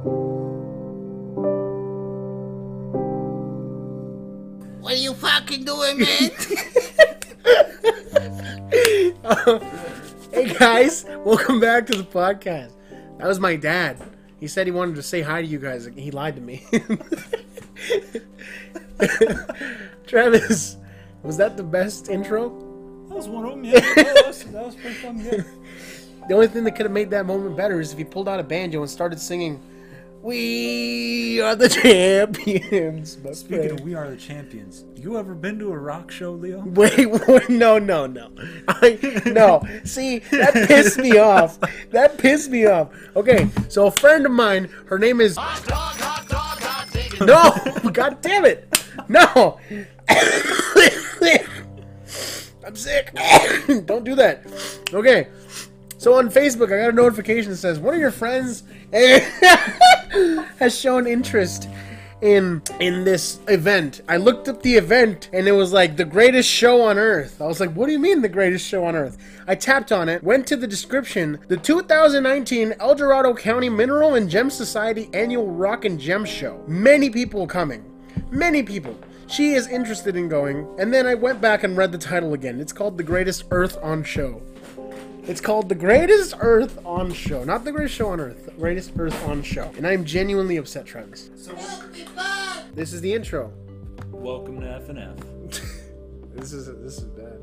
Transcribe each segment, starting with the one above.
What are you fucking doing, man? Hey guys, welcome back to the podcast. That was my dad. He said he wanted to say hi to you guys. He lied to me. Travis, was that the best intro? That was one of them, yeah. That was pretty fucking good. The only thing that could have made that moment better is if he pulled out a banjo and started singing, "We are the champions." Speaking of We Are the Champions, you ever been to a rock show, Leo? Wait, no. No. See, that pissed me off. Okay, so a friend of mine, her name is... No! God damn it! No! I'm sick. Don't do that. Okay, so on Facebook, I got a notification that says, one of your friends has shown interest in this event. I looked up the event and it was like the greatest show on earth. I was like, what do you mean the greatest show on earth? I tapped on it, went to the description, the 2019 El Dorado County Mineral and Gem Society Annual Rock and Gem Show. Many people coming. Many people. She is interested in going. And then I went back and read the title again. It's called The Greatest Earth on Show. It's called The Greatest Earth on Show. Not The Greatest Show on Earth. The Greatest Earth on Show. And I am genuinely upset, Travis. This is the intro. Welcome to F&F. This is bad.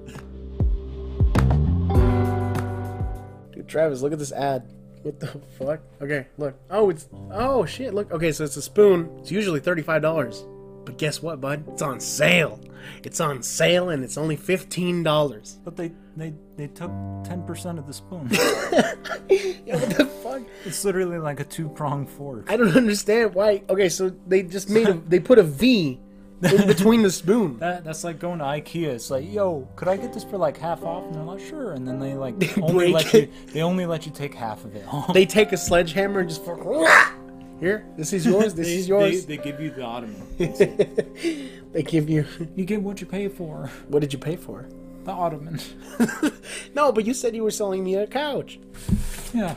Dude, Travis, look at this ad. What the fuck? Okay, look. Oh shit, look. Okay, so it's a spoon. It's usually $35. But guess what, bud? It's on sale. It's on sale and it's only $15. But they took 10% of the spoon. Yeah, what the fuck? It's literally like a two-pronged fork. I don't understand why. Okay, so they just they put a V in between the spoon. That's like going to IKEA. It's like, yo, could I get this for like half off? And they're like, sure. And then they like they only let you take half of it. They take a sledgehammer and just here. This is yours. This is yours. They give you the ottoman. They give you. You get what you pay for. What did you pay for? The ottoman. No, but you said you were selling me a couch. Yeah.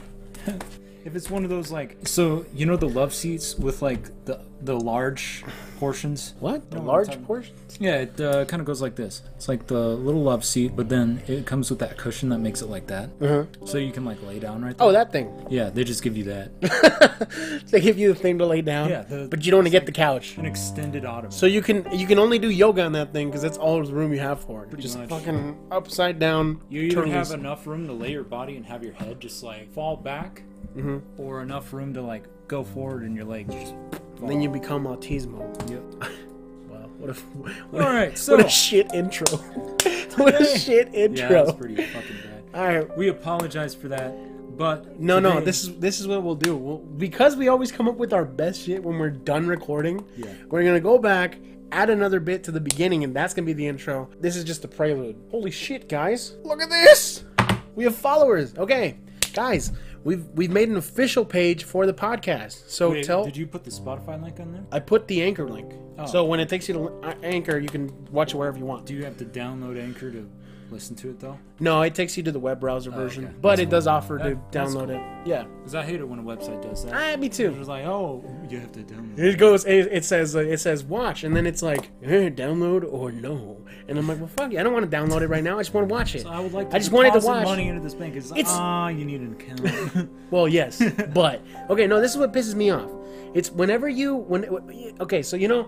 If it's one of those like, so you know the love seats with like the large portions. What? The You know large what I'm talking- portions? Yeah, it kind of goes like this. It's like the little love seat, but then it comes with that cushion that makes it like that. So you can like lay down right there. Oh, that thing. Yeah, they just give you that. They give you the thing to lay down. Yeah, but you don't want to get the couch. An extended ottoman. So you can only do yoga on that thing because that's all the room you have for it. Pretty Just much. fucking upside down. You either turtles. have enough room to lay your body and have your head just like fall back, or enough room to like go forward and your legs just fall. Then you become autismo. Yep. Wow, what All right, so what a shit intro. What a shit intro. yeah, that's pretty fucking bad. All right. We apologize for that, but No, today- this is what we'll do. Because we always come up with our best shit when we're done recording. Yeah. We're gonna go back, add another bit to the beginning, and that's gonna be the intro. This is just a prelude. Holy shit, guys! Look at this. We have followers. Okay, guys, we've made an official page for the podcast. So Wait, tell. did you put the Spotify link on there? I put the Anchor link. Oh. So when it takes you to Anchor, you can watch it wherever you want. Do you have to download Anchor to listen to it though? No, it takes you to the web browser version, okay. but That's it does cool. offer to That's download cool. it. Yeah. Because I hate it when a website does that. Me too. It's like, oh, you have to download. It goes. It says watch, and then it's like download or no, and I'm like, well, fuck you. I don't want to download it right now. I just want to watch it. So I would like to I just wanted to deposit watch. money into this bank. It's you need an account. Well, yes, but okay. No, this is what pisses me off. It's whenever okay. So you know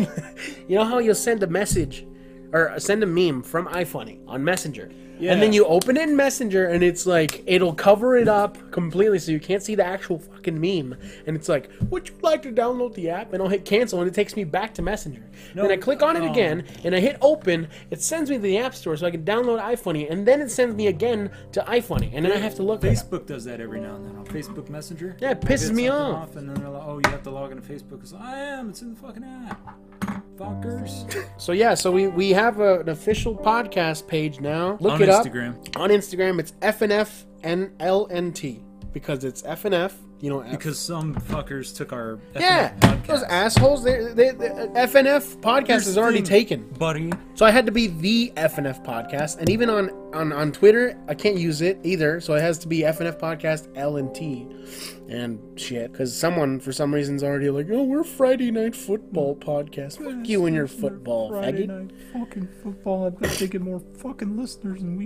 how you'll send a message or send a meme from iFunny on Messenger. Yeah. And then you open it in Messenger, and it's like, it'll cover it up completely so you can't see the actual fucking meme. And it's like, would you like to download the app? And I'll hit cancel, and it takes me back to Messenger. No, then I click on it again, and I hit open. It sends me to the App Store so I can download iFunny, and then it sends me again to iFunny. And then I have to look at it. Facebook does that every now and then on Facebook Messenger. Yeah, it They pisses get me something off. And then they're like, oh, you have to log into Facebook. It's like, it's in the fucking app. Fuckers. So yeah, so we have an official podcast page now. Look On it up. Instagram. On Instagram, it's FNFNLNT. because it's FNF. You know, Because some fuckers took our yeah, FNF those podcast. assholes. The FNF podcast is already taken. buddy. So I had to be the FNF podcast, and even on Twitter, I can't use it either. So it has to be FNF podcast L&T and shit. Because someone, for some reason, is already like, oh, we're Friday Night Football podcast. Fuck you and your football, Friday faggot. night fucking football. I bet they get more fucking listeners than we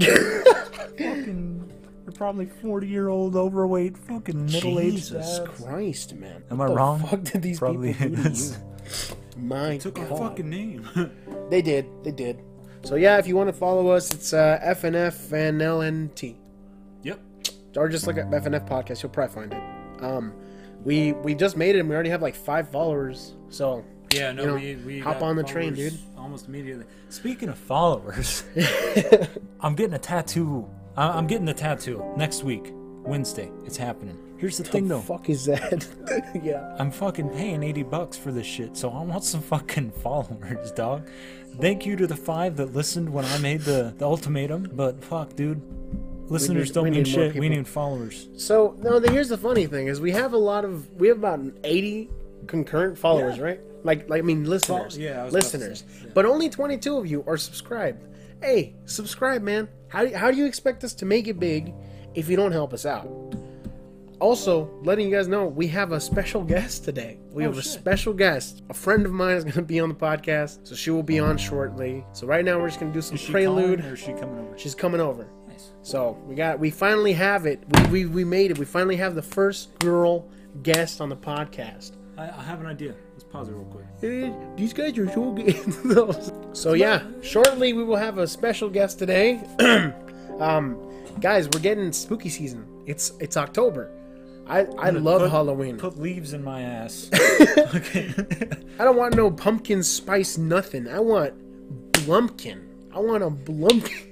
fucking. They're probably 40-year-old overweight fucking middle-aged Jesus dads. Christ, man. Am What I the wrong? fuck did these Probably people do to is. you? My Took God. our fucking name. They did. So yeah, if you want to follow us, it's FNF and LNT. Yep. Or just look at FNF podcast, you'll probably find it. We just made it and we already have like 5 followers. So Yeah, no, you know, we hop got on the train, followers dude. Almost immediately. Speaking of followers, I'm getting a tattoo. I'm getting the tattoo next week, Wednesday. It's happening. Here's the thing, the though. fuck is that? Yeah. I'm fucking paying $80 for this shit, so I want some fucking followers, dog. Thank you to the 5 that listened when I made the ultimatum, but fuck, dude. Listeners we don't mean need more shit. We people. need followers. So no, here's the funny thing is we have about 80 concurrent followers, Yeah. right? Like I mean listeners. yeah, I was about to listeners. say, yeah. But only 22 of you are subscribed. Hey, subscribe, man. How do you expect us to make it big if you don't help us out? Also, letting you guys know, we have a special guest today. We have a shit. special guest. A friend of mine is going to be on the podcast, so she will be on shortly. So right now we're just going to do some Is she prelude. calling or is she coming over? She's coming over. Nice. So we finally have it. We made it. We finally have the first girl guest on the podcast. I have an idea. Let's pause it real quick. These guys are so good. So yeah, shortly we will have a special guest today. Guys, we're getting spooky season. It's October. I love Halloween. Put leaves in my ass. Okay. I don't want no pumpkin spice nothing. I want blumpkin. I want a blumpkin.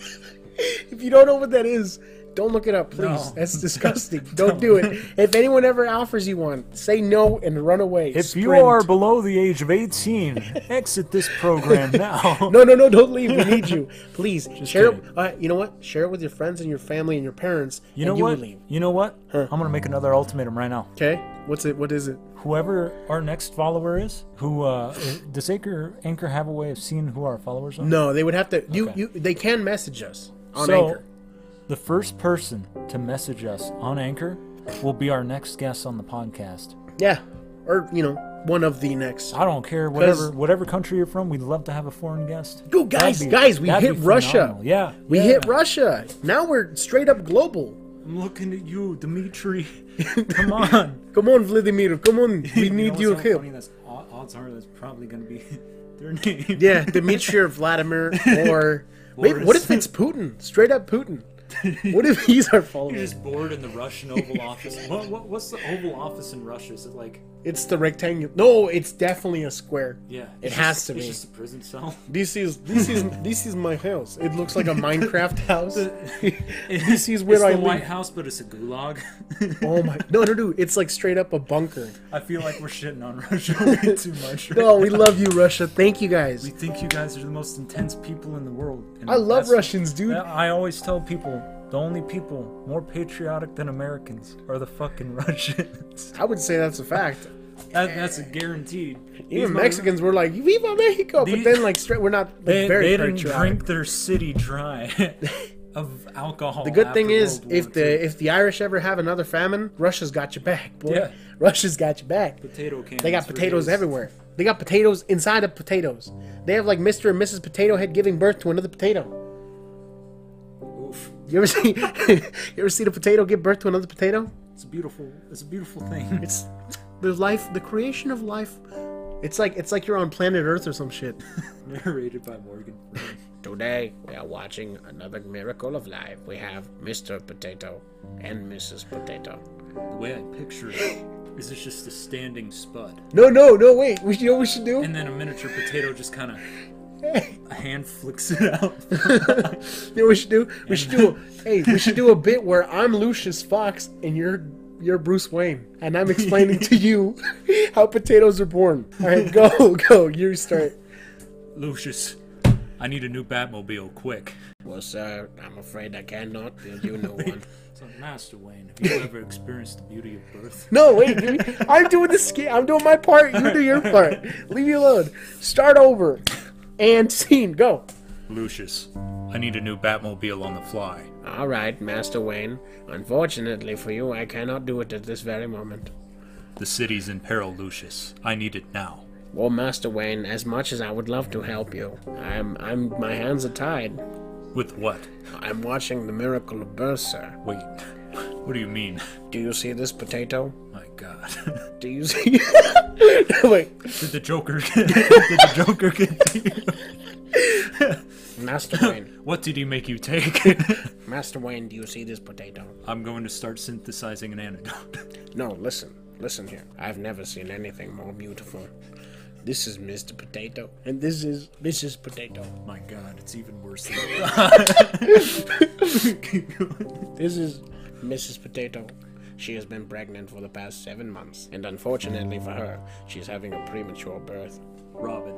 If you don't know what that is, don't look it up, please. No. That's disgusting. Don't do it. If anyone ever offers you one, say no and run away. If you Sprint. are below the age of 18, exit this program now. No, don't leave. We need you. Please share kidding. it. You know what? Share it with your friends and your family and your parents. You know and what? You will leave. You know what? I'm gonna make another ultimatum right now. Okay. What's it? What is it? Whoever our next follower is, who does Anchor have a way of seeing who our followers are? No, they would have to. Okay. They can message us on So, Anchor. the first person to message us on Anchor will be our next guest on the podcast. Yeah, or one of the next. I don't care, 'Cause- whatever country you're from, we'd love to have a foreign guest. Yo, guys, That'd we that'd hit be Russia. phenomenal. Yeah, We yeah. hit Russia. Now we're straight up global. I'm looking at you, Dimitri. Come on. Come on, Vladimir. Come on. We need know your what's so help. funny? That's odds are that's probably gonna be their name. Yeah, Dmitry or Vladimir, or maybe, what if it's Putin? Straight up Putin. What if he's our You're follower? just bored in the Russian Oval Office. What's the Oval Office in Russia? Is it like? It's the rectangle. No, it's definitely a square. Yeah, It it's has just- to be. It's just a prison cell. This is my house. It looks like a Minecraft house. This is It's where I the White live. House, but it's a gulag. Oh my! No, dude. It's like straight up a bunker. I feel like we're shitting on Russia way too much. Right No, now. we love you, Russia. Thank you guys. We think you guys are the most intense people in the world. And I love that's- Russians, dude. I always tell people the only people more patriotic than Americans are the fucking Russians. I would say that's a fact. That's a guaranteed. Even Mexicans were like, "Viva Mexico," but These- then like straight, we're not like, They very didn't patriotic. drink their city dry of alcohol. The good thing after is, World War II. if the Irish ever have another famine, Russia's got your back, boy. Yeah. Russia's got your back. potato cans They got for potatoes days. everywhere. They got potatoes inside of potatoes. They have like Mr. and Mrs. Potato Head giving birth to another potato. Oof. You ever see? You ever see the potato give birth to another potato? It's a beautiful thing. It's the life, the creation of life. It's like you're on planet Earth or some shit. Narrated by Morgan Freeman. Today we are watching another miracle of life. We have Mr. Potato and Mrs. Potato. The way I picture it is it's just a standing spud. No, wait. You know what we should do? And then a miniature potato just kind of a hand flicks it out. You know what we should do? We should do a bit where I'm Lucius Fox and you're Bruce Wayne, and I'm explaining to you how potatoes are born. All right, go. You start. Lucius, I need a new Batmobile quick. Well, sir, I'm afraid I cannot build you a new one. So, Master Wayne, have you ever experienced the beauty of birth? No, wait, dude. I'm doing the ski. I'm doing my part. You do your part. Leave me alone. Start over. And scene. Go. Lucius, I need a new Batmobile on the fly. All right, Master Wayne. Unfortunately for you, I cannot do it at this very moment. The city's in peril, Lucius. I need it now. Well, Master Wayne, as much as I would love to help you, my hands are tied. With what? I'm watching the miracle of birth, sir. Wait, what do you mean? Do you see this potato? My God. Do you see? Wait, Did the Joker get to you? Master Wayne. What did he make you take? Master Wayne, do you see this potato? I'm going to start synthesizing an antidote. No, listen. Listen here. I've never seen anything more beautiful. This is Mr. Potato, and this is Mrs. Potato. My God, it's even worse than I thought. This is Mrs. Potato. She has been pregnant for the past 7 months, and unfortunately for her, she's having a premature birth. Robin.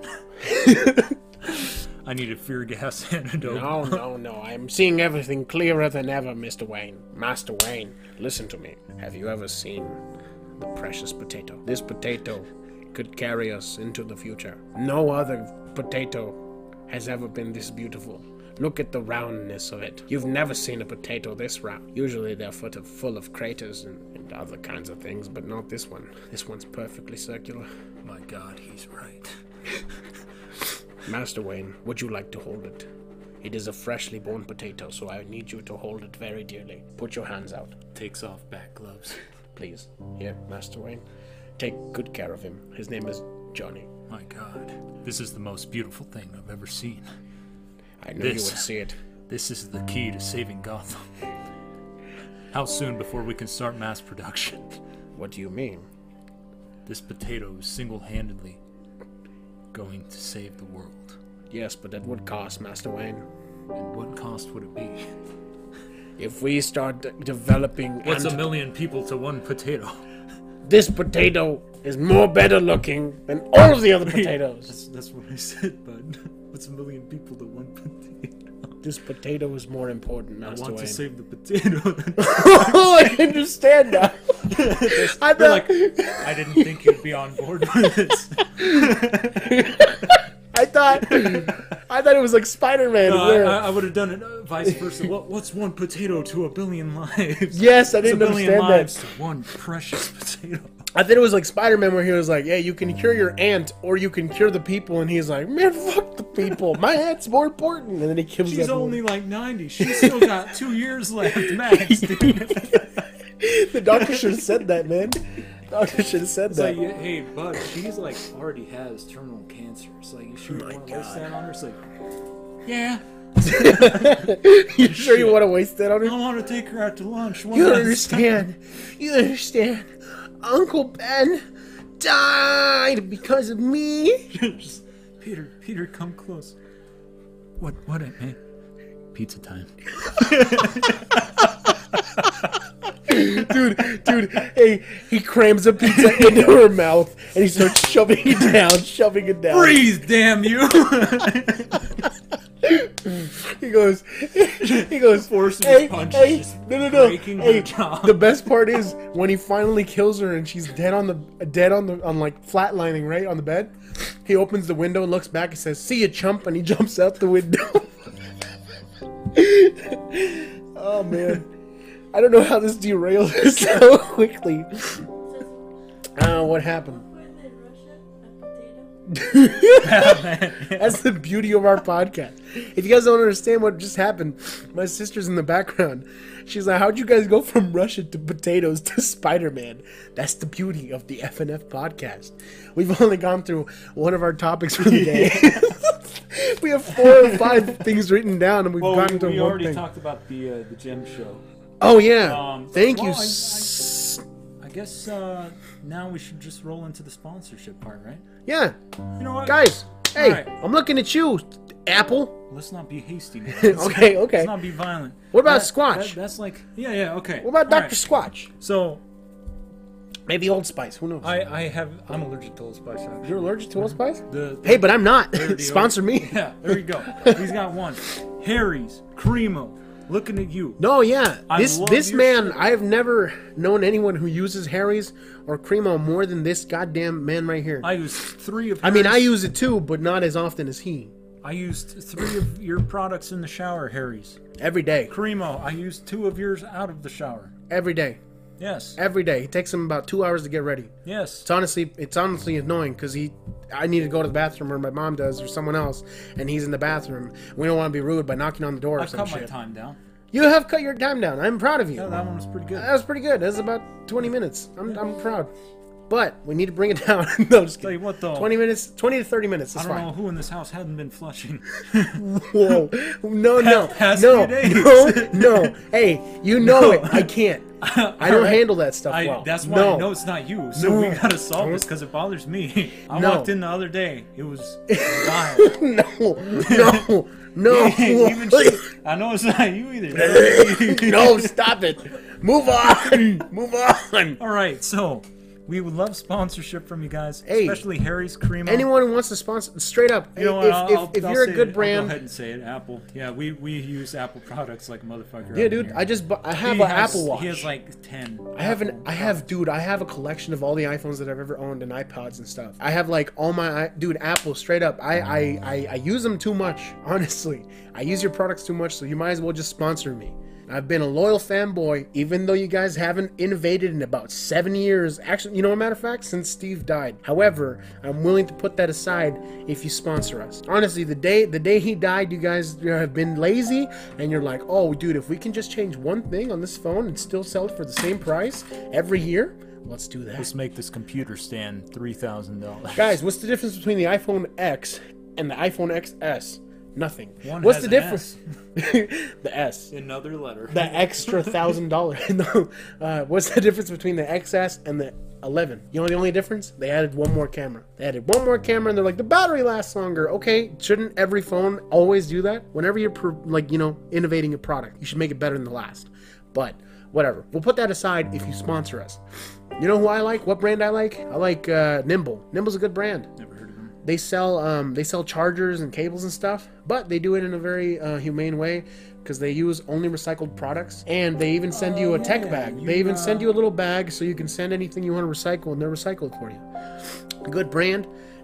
I need a fear gas antidote. No. I'm seeing everything clearer than ever, Mr. Wayne. Master Wayne, listen to me. Have you ever seen the precious potato? This potato could carry us into the future. No other potato has ever been this beautiful. Look at the roundness of it. You've never seen a potato this round. Usually they're full of craters and other kinds of things, but not this one. This one's perfectly circular. My God, he's right. Master Wayne, would you like to hold it? It is a freshly born potato, so I need you to hold it very dearly. Put your hands out. Takes off back gloves. Please. Here, Master Wayne. Take good care of him. His name is Johnny. My God, this is the most beautiful thing I've ever seen. I knew you would see it. This is the key to saving Gotham. How soon before we can start mass production? What do you mean? This potato is single-handedly going to save the world. Yes, but at what cost, Master Wayne? And what cost would it be? If we start developing... What's a million people to one potato? This potato is more better looking than all of the other potatoes. That's what I said, bud. What's a million people to one potato? This potato is more important, Master Wayne. I want to save the potato. Oh, I understand now. I didn't think you'd be on board with this. I thought it was like Spider-Man. I would have done it vice versa. What's one potato to a billion lives? Yes, I didn't understand billion lives that. to one precious potato. I thought it was like Spider-Man where he was like, yeah, you can cure your aunt or you can cure the people. And he's like, man, fuck the people. My aunt's more important. And then he kills She's everyone. only like 90. She's still got 2 years left max, dude. The doctor should have said that, man. The doctor should have said that. Like, hey, bud, she's like already has terminal cancer. It's like, you sure you want to waste that on her? It's like, yeah. You sure you want to waste that on her? I want to take her out to lunch. You don't understand. You understand. Uncle Ben died because of me. Just, Peter, come close. What, man? Pizza time. Dude, hey, he crams a pizza into her mouth and he starts shoving it down. Breathe, damn you! He goes, forcing hey, punches, hey, just no. breaking her Hey, jaw. the best part is when he finally kills her and she's dead on like flatlining right on the bed. He opens the window and looks back and says, "See ya, chump," and he jumps out the window. Oh man, I don't know how this derailed so quickly. What happened? That's the beauty of our podcast. If you guys don't understand what just happened, my sister's in the background. She's like, how'd you guys go from Russia to potatoes to Spider-Man? That's the beauty of the FNF podcast. We've only gone through one of our topics for the day. We have 4 or 5 things written down and we've gotten to one thing. We already talked about the gem show. Oh yeah. Thank you. I guess now we should just roll into the sponsorship part, right? Yeah. You know what? Guys, hey, right. I'm looking at you, Apple. Let's not be hasty. Okay. Let's not be violent. What about Squatch? That's like, yeah, okay. What about All Dr. right. Squatch? So, maybe Old Spice. Who knows? I'm allergic to Old Spice. You're allergic to Old Spice? The Hey, but I'm not. the Sponsor me. Yeah, there you go. He's got one. Harry's, Cremo, looking at you. No, yeah. I This love this your man, shit. I have never known anyone who uses Harry's or Cremo more than this goddamn man right here. I used 3 of I mean, I Harry's. use it too, but not as often as he. I used 3 of your products in the shower, Harry's. Every day. Cremo, I used 2 of yours out of the shower. Every day. Yes. Every day. It takes him about 2 hours to get ready. Yes. It's honestly annoying because I need to go to the bathroom, or my mom does, or someone else, and he's in the bathroom. We don't want to be rude by knocking on the door or I some cut shit. my time down. You have cut your time down. I'm proud of you. Yeah, that one was pretty good. That was pretty good. That was about 20 minutes. I'm proud. But we need to bring it down. No, just Tell you kidding. what though, 20 minutes, 20 to 30 minutes. I That's don't fine. know who in this house hadn't been flushing. Whoa. No. Past No. few days. No. Hey, you know it. I can't. I don't handle that stuff well. That's why no. I know it's not you. So No. we gotta solve this because it bothers me. I No. walked in the other day. It was wild. No. Even shit. I know it's not you either. No, stop it. Move on. All right, so we would love sponsorship from you guys, Hey. especially Harry's Cremo. Anyone who wants to sponsor, straight up, You know what? if I'll you're say a good it. I'll brand, go ahead and say it. Apple. Yeah, we use Apple products like a motherfucker. yeah, out dude, here. I have He an has- Apple Watch. He has like 10. I have a collection of all the iPhones that I've ever owned and iPods and stuff. I have like all my, dude, Apple, straight up. I use them too much, honestly. I use your products too much, so you might as well just sponsor me. I've been a loyal fanboy, even though you guys haven't innovated in about 7 years. Actually, you know, a matter of fact, since Steve died. However, I'm willing to put that aside if you sponsor us. Honestly, the day he died, you guys have been lazy, and you're like, oh, dude, if we can just change one thing on this phone and still sell it for the same price every year, let's do that. Let's make this computer stand $3,000. Guys, what's the difference between the iPhone X and the iPhone XS? Nothing. One What's has the an difference? The S. Another letter. The extra $1,000. No. What's the difference between the XS and the 11? You know the only difference? They added one more camera. And they're like, the battery lasts longer. Okay, shouldn't every phone always do that? Whenever you're innovating a product, you should make it better than the last. But whatever. We'll put that aside if you sponsor us. You know who I like? What brand I like? I like Nimble. Nimble's a good brand. Never heard of him. They sell chargers and cables and stuff, but they do it in a very humane way because they use only recycled products, and they even send you a tech bag. They even send you a little bag so you can send anything you want to recycle, and they're recycled for you. Good brand.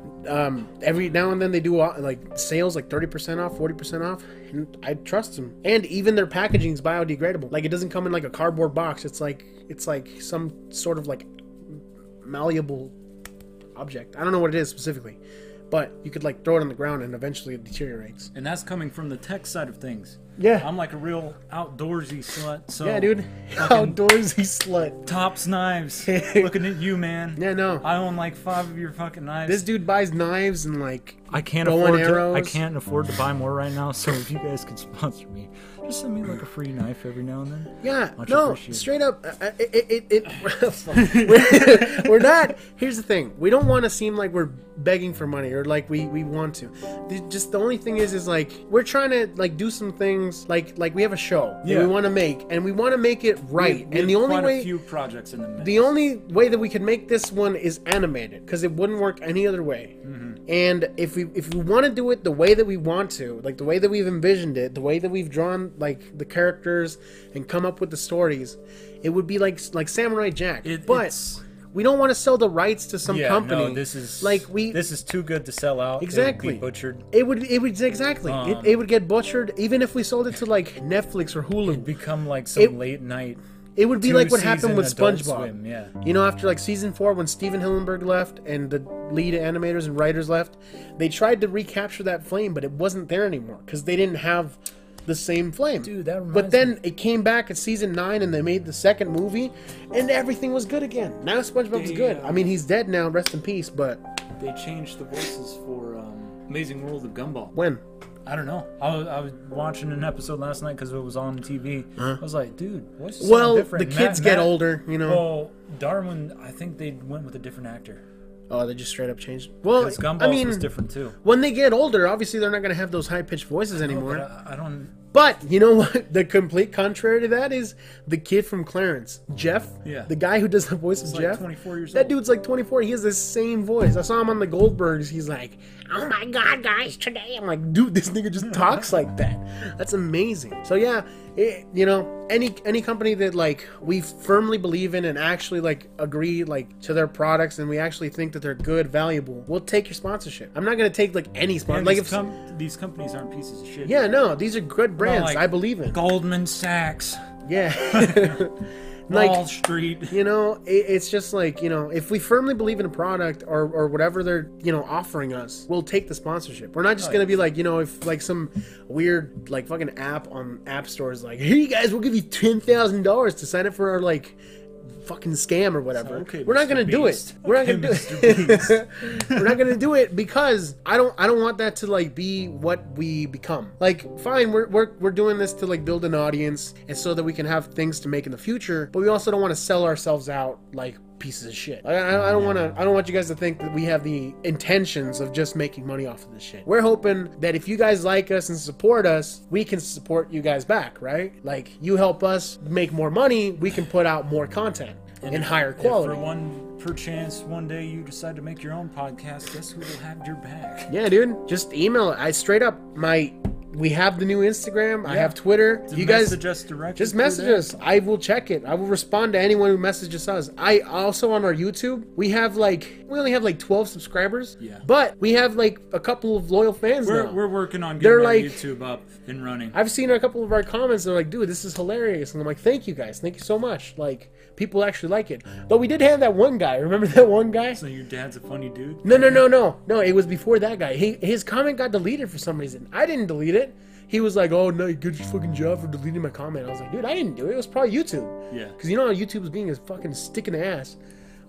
Every now and then they do like sales, like 30% off, 40% off, and I trust them. And even their packaging is biodegradable. Like, it doesn't come in like a cardboard box. It's like some sort of like malleable object. I don't know what it is specifically, but you could like throw it on the ground and eventually it deteriorates. And that's coming from the tech side of things. Yeah. I'm like a real outdoorsy slut. So Yeah, dude. fucking Outdoorsy slut. Tops knives. Looking at you, man. Yeah, no. I own like 5 of your fucking knives. This dude buys knives and like I can't bow afford and to. arrows. I can't afford to buy more right now. So if you guys could sponsor me, just send me like a free knife every now and then. Yeah, Much no, appreciated. straight up. We're not. Here's the thing: we don't want to seem like we're begging for money or like we want to. Just the only thing is like we're trying to like do some things like we have a show that Yeah. we want to make, and we want to make it right. We And the have only quite way a few projects in the mix. the only way that we can make this one is animated because it wouldn't work any other way. And if we want to do it the way that we want to, like the way that we've envisioned it, the way that we've drawn like the characters and come up with the stories, it would be like Samurai Jack. But it's- we don't want to sell the rights to some yeah, company. no, this is this is too good to sell out. Exactly. It would be butchered. it would exactly it would get butchered even if we sold it to like Netflix or Hulu. Become like some It- late night. It would be like what happened two-season with Adult SpongeBob. Swim, yeah. You know, after like season 4, when Steven Hillenburg left and the lead animators and writers left, they tried to recapture that flame, but it wasn't there anymore because they didn't have the same flame. Dude, that reminds But then it came back at season 9 and they made the second movie and everything was good again. Now SpongeBob's good. I mean, he's dead now, rest in peace, but They changed the voices for Amazing World of Gumball. when? I don't know. I was watching an episode last night because it was on TV. I was like, dude, what's so Well, different? the kids get older, you know. Well, Darwin, I think they went with a different actor. Oh, they just straight up changed. Well, Because Gumball I mean, was different too. when they get older, obviously they're not going to have those high-pitched voices anymore. But I don't. But you know what? The complete contrary to that is the kid from Clarence, Jeff. Yeah. The guy who does the voice of like Jeff. 24 years That old. dude's like 24. He has the same voice. I saw him on the Goldbergs. He's like, "Oh my God, guys, today." I'm like, dude, this nigga just talks like that. That's amazing. So yeah, any company that like we firmly believe in and actually like agree like to their products and we actually think that they're good, valuable, we'll take your sponsorship. I'm not gonna take like any sponsor. And Like these companies aren't pieces of shit. yeah, no, these are good brands. like I believe in. Goldman Sachs, Yeah. Wall Street. You know, it's just like, you know, if we firmly believe in a product or whatever they're, you know, offering us, we'll take the sponsorship. We're not just going to be like, you know, if like some weird like fucking app on app stores like, "Hey you guys, we'll give you $10,000 to sign up for our like fucking scam or whatever." Okay, we're not Mr. going to do it. Beast. We're not Okay, going to do Mr. it. We're not going to do it because I don't want that to like be what we become. Like, fine, we're doing this to like build an audience and so that we can have things to make in the future, but we also don't want to sell ourselves out like pieces of shit. I don't want you guys to think that we have the intentions of just making money off of this shit. We're hoping that if you guys like us and support us, we can support you guys back, right? Like, you help us make more money, we can put out more content and higher quality. If for one perchance one day you decide to make your own podcast, guess who will have your back? Yeah, dude. Just email it. I straight up we have the new Instagram. I have Twitter. Just You guys message us directly. just through message there. us. I will check it. I will respond to anyone who messages us. I also on our YouTube, we only have like 12 subscribers. Yeah. But we have like a couple of loyal fans now. We're working on They're getting our like- YouTube up and running. I've seen a couple of our comments. They're like, "Dude, this is hilarious," and I'm like, "Thank you guys. Thank you so much." Like, people actually like it. Though we did have that one guy. Remember that one guy? So your dad's a funny dude? No. It was before that guy. His comment got deleted for some reason. I didn't delete it. He was like, "Oh no, good fucking job for deleting my comment." I was like, "Dude, I didn't do it. It was probably YouTube." Yeah. Because you know how YouTube was being a fucking stick in the ass.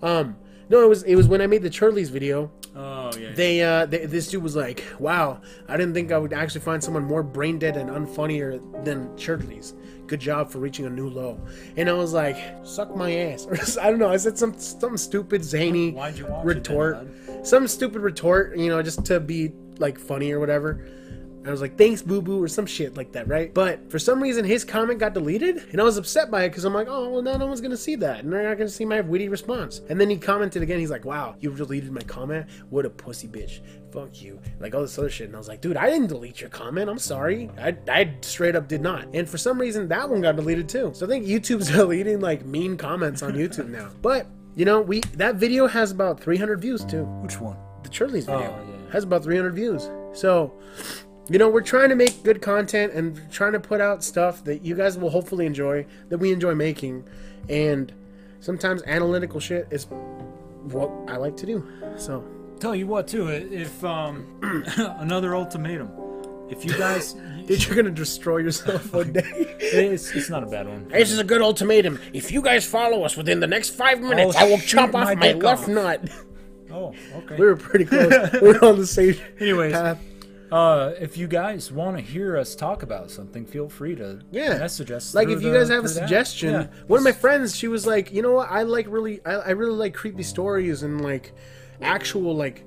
No, it was when I made the Churlies video. Oh yeah. This dude was like, "Wow, I didn't think I would actually find someone more brain dead and unfunnier than Churlies. Good job for reaching a new low." And I was like, "Suck my ass." Or I don't know. I said something stupid, zany Why'd you watch retort, it then, some stupid retort, you know, just to be like funny or whatever. I was like, "Thanks, boo boo," or some shit like that, right? But for some reason, his comment got deleted, and I was upset by it because I'm like, "Oh, well, no one's gonna see that, and they're not gonna see my witty response." And then he commented again. He's like, "Wow, you deleted my comment? What a pussy bitch! Fuck you!" Like all this other shit. And I was like, "Dude, I didn't delete your comment. I'm sorry. I straight up did not." And for some reason, that one got deleted too. So I think YouTube's deleting like mean comments on YouTube now. But you know, that video has about 300 views too. Which one? The Churlies video yeah. has about 300 views. So, you know, we're trying to make good content and trying to put out stuff that you guys will hopefully enjoy, that we enjoy making. And sometimes analytical shit is what I like to do. So, Tell you what, too, if another ultimatum. If you guys, dude, you're gonna destroy yourself one day. it's not a bad one. This is a good ultimatum. If you guys follow us within the next 5 minutes, I'll I will shoot chop my off my dick left off. nut. Oh, okay. We were pretty close. We were on the same Anyways, path. If you guys want to hear us talk about something, feel free to message us. Like, through if you guys the- have a through that. suggestion, Yeah. one of my friends, she was like, "You know what? I really like creepy stories and like actual like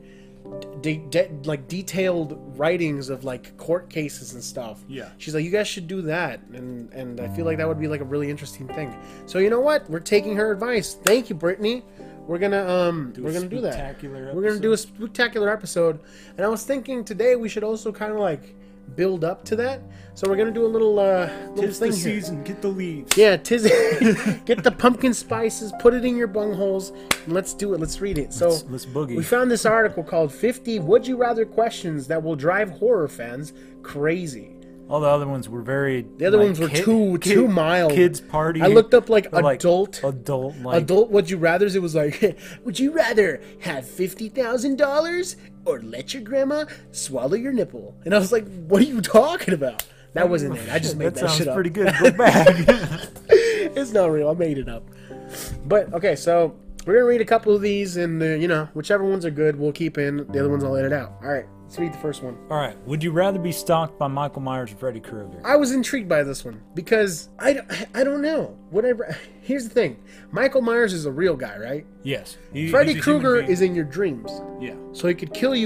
detailed writings of like court cases and stuff." Yeah. She's like, "You guys should do that," and I feel like that would be like a really interesting thing. So you know what? We're taking her advice. Thank you, Brittany. We're gonna do that. spectacular We're gonna do a spectacular episode. And I was thinking today we should also kind of like build up to that. So we're gonna do a little Tis thing the here. season, get the leaves. Yeah, get the pumpkin spices, put it in your bungholes, and let's do it. Let's read it. So Let's boogie. we found this article called 50 Would You Rather Questions That Will Drive Horror Fans Crazy. All the other ones were very. The other ones were too mild. Kids party. I looked up like They're adult. Adult. Would you rather's? It was like, would you rather have $50,000 or let your grandma swallow your nipple? And I was like, what are you talking about? That wasn't it. I just made that sounds shit up. pretty good. Go back. It's not real. I made it up. But okay, so we're gonna read a couple of these, and you know, whichever ones are good, we'll keep in. The other ones I'll edit out. All right, let's read the first one. All right. Would you rather be stalked by Michael Myers or Freddy Krueger? I was intrigued by this one because I don't know. Whatever. Here's the thing: Michael Myers is a real guy, right? Yes. Freddy Krueger is in your dreams, Yeah. so he could kill you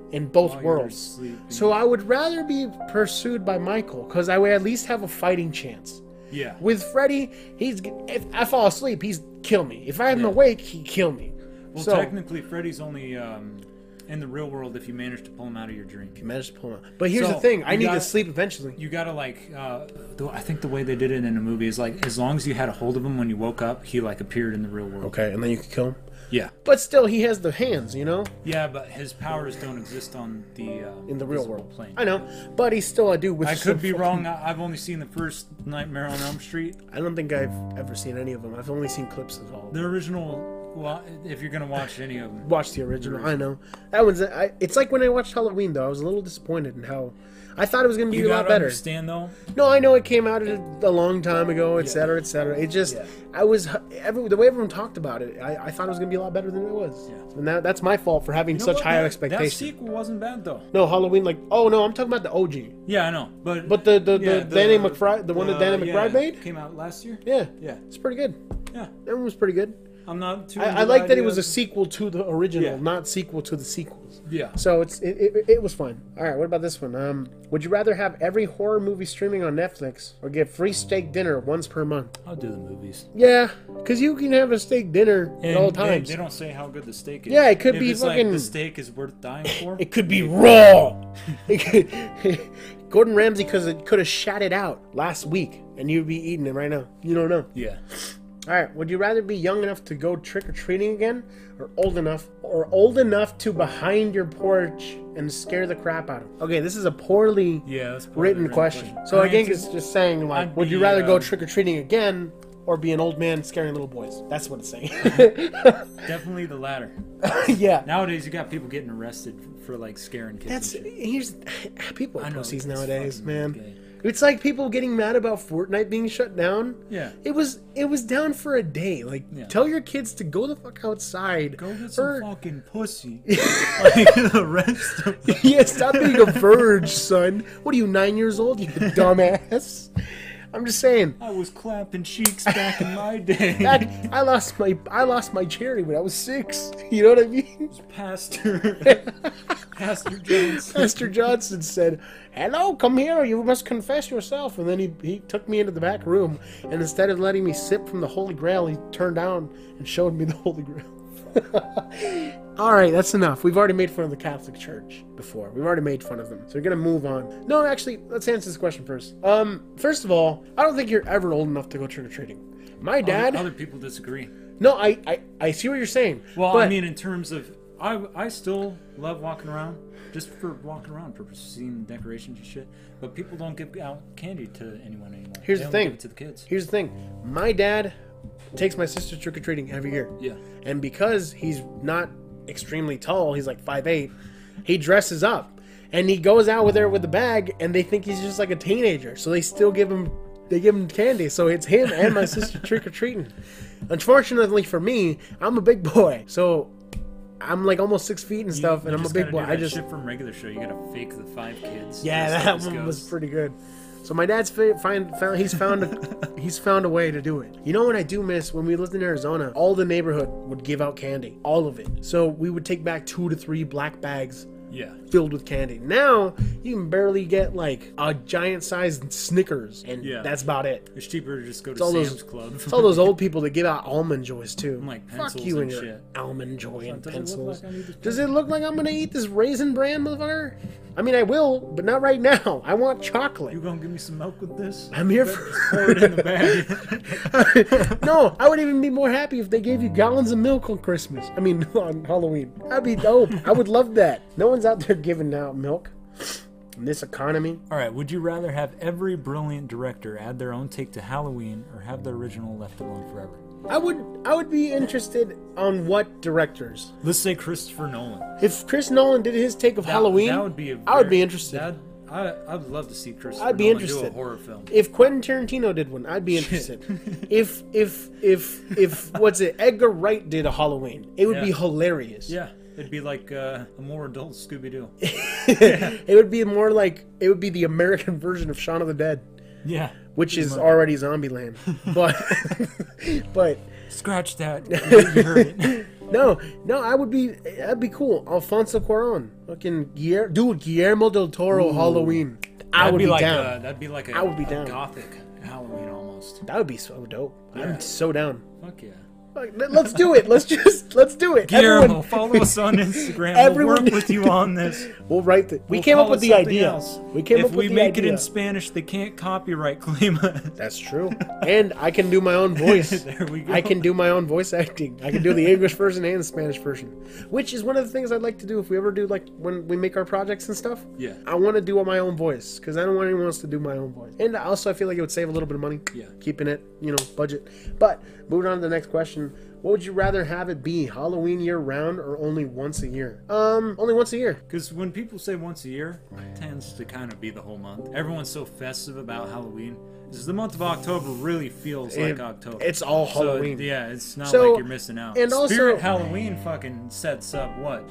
in both While you're worlds. sleeping. So I would rather be pursued by Michael because I would at least have a fighting chance. Yeah. With Freddy, if I fall asleep, he's kill me. If I'm Yeah. awake, he kill me. Well, so, technically, Freddy's only in the real world if you manage to pull him out of your dream. you managed to pull him out. But here's So, the thing: I you need to gotta- sleep eventually. You gotta like, I think the way they did it in the movie is like, as long as you had a hold of him when you woke up, he like appeared in the real world. Okay, and then you can kill him. Yeah. But still, he has the hands, you know, Yeah, but his powers don't exist on the in the real physical world. plane. I know, but he's still a dude with. I some could be fucking- wrong. I've only seen the first Nightmare on Elm Street. I don't think I've ever seen any of them. I've only seen clips of all. The original. Well, if you're gonna watch any of them, Watch the original. I know that one's. It's like when I watched Halloween, though. I was a little disappointed in how. I thought it was gonna be you a lot gotta better. understand though. No, I know it came out a long time ago, etc., etc. It just, I was the way everyone talked about it. I thought it was gonna be a lot better than it was, and that's my fault for having You know such what? high That expectations. sequel wasn't bad though. No, Halloween, like, oh no, I'm talking about the OG, Yeah, I know, but the yeah, Danny McBride, the one that Danny McBride made. came out last year. Yeah, Yeah, it's pretty good. yeah. That one was pretty good. I'm not too. I into like the that it idea was a of- sequel to the original, Yeah. not sequel to the sequels. Yeah. So it was fun. All right, what about this one? Would you rather have every horror movie streaming on Netflix or get free steak dinner once per month? I'll do the movies. Yeah, because you can have a steak dinner at all times. They don't say how good the steak is. Yeah, it could If be it's fucking- Like the steak is worth dying for. It could be raw. Gordon Ramsay could have shat it out last week, and you'd be eating it right now. You don't know. Yeah. All right, would you rather be young enough to go trick or treating again, or old enough to behind your porch and scare the crap out of them? Okay, this is a poorly Yeah, that's probably written the right question. So I mean, think it's just saying like, I'd would you be, rather go trick or treating again, or be an old man scaring little boys? That's what it's saying. definitely the latter. Yeah. Nowadays, you got people getting arrested for like scaring kids. That's and shit. here's people are I know, pussies it's nowadays, fucking man. gay. It's like people getting mad about Fortnite being shut down. Yeah. It was down for a day. Like, Yeah. tell your kids to go the fuck outside. Go get some or- fucking pussy. Like, arrest them. Yeah, stop being a verge, son. What are you, 9 years old? You dumbass. I'm just saying. I was clapping cheeks back in my day. I lost my cherry when I was 6. You know what I mean? Pastor Johnson. Pastor Johnson said, "Hello, come here. You must confess yourself." And then he took me into the back room, and instead of letting me sip from the Holy Grail, he turned down and showed me the Holy Grail. All right, that's enough. We've already made fun of the Catholic Church before. We've already made fun of them. So we're going to move on. No, actually, let's answer this question first. First of all, I don't think you're ever old enough to go trick-or-treating. My dad... Other people disagree. No, I see what you're saying. Well, but I mean, in terms of, I still love walking around, just for walking around purposes, seeing decorations and shit. But people don't give out candy to anyone anymore. Here's They the only thing. give it to the kids. Here's the thing. My dad takes my sister trick-or-treating every year. Yeah. And because he's not extremely tall, he's like 5'8", he dresses up. And he goes out with her with the bag, and they think he's just like a teenager. So they still give him candy. So it's him and my sister trick-or-treating. Unfortunately for me, I'm a big boy. So I'm like almost 6 feet and stuff, and I'm a big boy. I just... shit from regular show. You gotta fake the 5 kids. Yeah, That's that how this one was goes. pretty good. So my dad's he's found a way to do it. You know what I do miss? When we lived in Arizona, all the neighborhood would give out candy, all of it. So we would take back 2 to 3 black bags Yeah. filled with candy. Now you can barely get like a giant-sized Snickers, and Yeah. that's about it. It's cheaper to just go to all those- Sam's Club. It's all those old people that give out almond joys too. Like Fuck pencils you and and your shit. almond joy and Does it look pencils. like I need this Does it look like I'm gonna eat this Raisin Bran, motherfucker? I mean, I will, but not right now. I want chocolate. You gonna give me some milk with this? I'm here Just for. pour it in the bag. No, I would even be more happy if they gave you gallons of milk on Christmas. I mean, on Halloween. That'd be dope. I would love that. No one's out there giving out milk in this economy. All right. Would you rather have every brilliant director add their own take to Halloween, or have the original left alone forever? I would be interested on what directors. Let's say Christopher Nolan. If Chris Nolan did his take of Halloween, That would be. I would be interested. I would love to see Christopher I'd be Nolan interested. do a horror film. If Quentin Tarantino did one, I'd be interested. if what's it? Edgar Wright did a Halloween, it would be Yeah. hilarious. Yeah, it'd be like a more adult Scooby Doo. It would be more like it would be the American version of Shaun of the Dead, Yeah. which is already Zombieland. But Scratch that. You heard it. No, I would be. That'd be cool. Alfonso Cuarón, fucking Guillermo del Toro Halloween. I would be down. That'd be like a, I would be a down. gothic Halloween almost. That would be so dope. Yeah. I'm so down. Fuck yeah. Let's do it. Let's do it. Guillermo, follow us on Instagram. Everyone- We'll work with you on this. We'll write the. We We'll came up call with it the something idea. else. We came if up with we the make idea. it in Spanish, they can't copyright claim us. That's true. And I can do my own voice. There we go. I can do my own voice acting. I can do the English version and the Spanish version, which is one of the things I'd like to do if we ever do, like, when we make our projects and stuff. Yeah. I want to do my own voice because I don't want anyone else to do my own voice. And also, I feel like it would save a little bit of money. Yeah. Keeping it, budget. But moving on to the next question. What would you rather have it be? Halloween year-round or only once a year? Only once a year. Because when people say once a year, it tends to kind of be the whole month. Everyone's so festive about Halloween. Because the month of October really feels like October. It's all Halloween. So, yeah, it's not So, like you're missing out. and also- Spirit Halloween fucking sets up, what?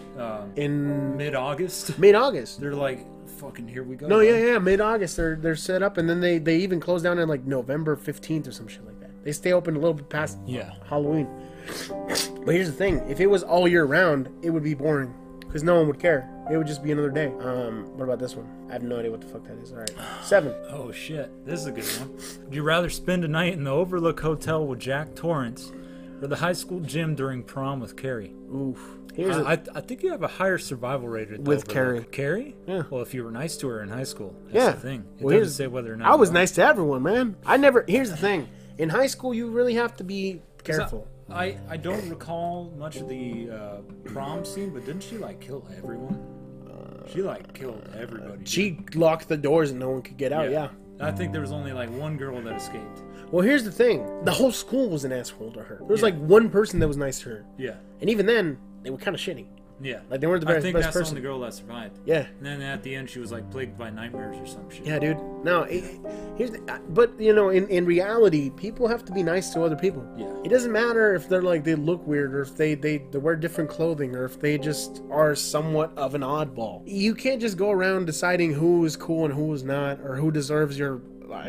In Mid-August? mid-August. They're like, fucking here we go. No, yeah, mid-August. They're set up, and then they even close down in, like, November 15th or some shit like that. They stay open a little bit past Yeah. Halloween. But here's the thing. If it was all year round, it would be boring. Because no one would care. It would just be another day. What about this one? I have no idea what the fuck that is. All right. 7. Oh, shit. This is a good one. Would you rather spend a night in the Overlook Hotel with Jack Torrance or the high school gym during prom with Carrie? Oof. I think you have a higher survival rate at the With Overlook. Carrie? Yeah. Well, if you were nice to her in high school. That's Yeah. the thing. It Well, doesn't say whether or not I was you nice to everyone, man. Here's the thing. In high school, you really have to be careful. I don't recall much of the prom scene, but didn't she, like, kill everyone? She, like, killed everybody. She locked the doors and no one could get out, yeah. I think there was only, like, one girl that escaped. Well, here's the thing. The whole school was an asshole to her. There was Yeah. like one person that was nice to her. Yeah. And even then, they were kind of shitty. Yeah. Like, they weren't the I best, think best that's person. the only girl that survived. Yeah. And then at the end, she was, like, plagued by nightmares or some shit. Yeah, dude. No, but in reality, people have to be nice to other people. Yeah. It doesn't matter if they're like, they look weird, or if they wear different clothing, or if they just are somewhat of an oddball. You can't just go around deciding who is cool and who is not, or who deserves your,